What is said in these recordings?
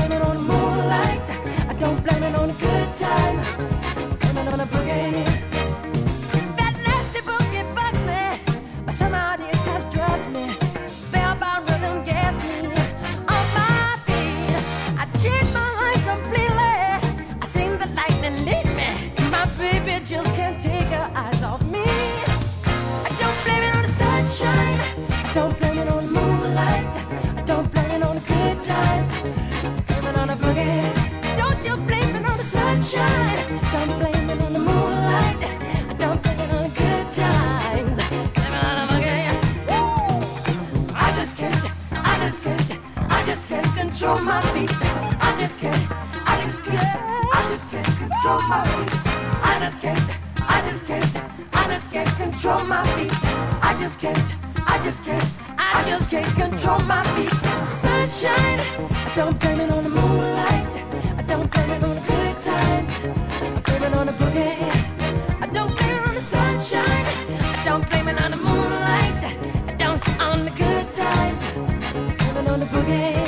blame it on the moonlight. I don't blame it on the good times. I blame it on the boogie. That nasty boogie bugs me, but somehow it has drugged me. Spellbound rhythm gets me on my feet. I change my life completely. I seen the lightning lead me. My baby just can't take her eyes off me. I don't blame it on the sunshine. I don't blame it on the moonlight. I don't blame it on the good times. Blame it on the boogie. Don't you blame it on the sunshine. Don't blame it on the moonlight. I don't blame it on the good times. Blame it on the boogie. Woo! I just can't control my feet. I just can't control my feet. I just can't control my feet. I just can't control my feet. Sunshine, I don't blame it on the moonlight. I don't blame it on the good times. I blame it on the boogie. I don't blame it on the sunshine. I don't blame it on the moonlight. I don't on the good times. I blame it on the boogie.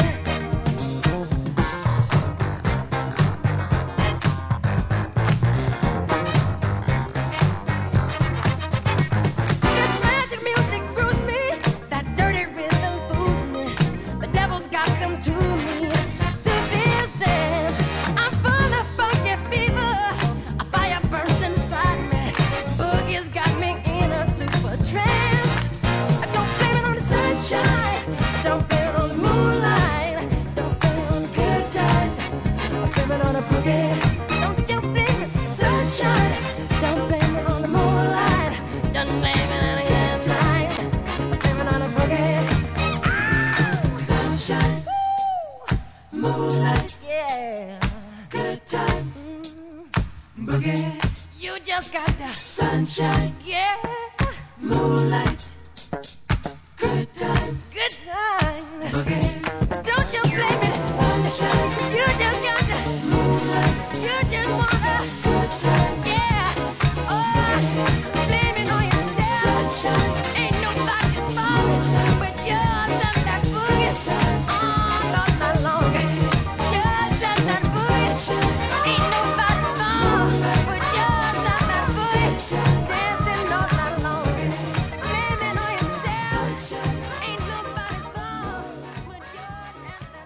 Don't blame it on the moonlight. Don't blame it on the good times. I blame it on the boogie. Don't you blame it, sunshine. Don't blame it on the moonlight. Don't blame it on the good times. I blame it on the boogie. Sunshine, moonlight, yeah, good times, boogie. You just got the sunshine, yeah, moonlight. Good times, boogie. Don't you blame it, sunshine. You just got the moonlight. You just wanna good times, yeah. Oh, blame it on yourself, sunshine.